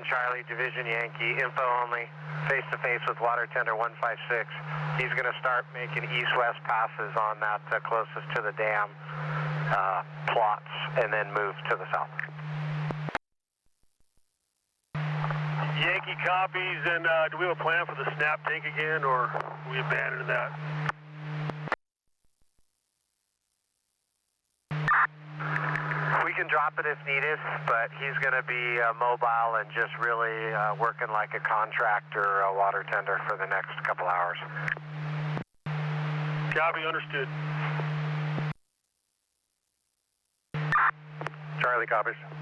Charlie, Division Yankee, info only, face-to-face with water tender 156. He's going to start making east-west passes on that closest to the dam plots and then move to the south. Yankee copies, and do we have a plan for the snap tank again, or we abandoned that? We can drop it if needed, but he's going to be mobile and just really working like a contractor water tender for the next couple hours. Copy, understood. Charlie copies.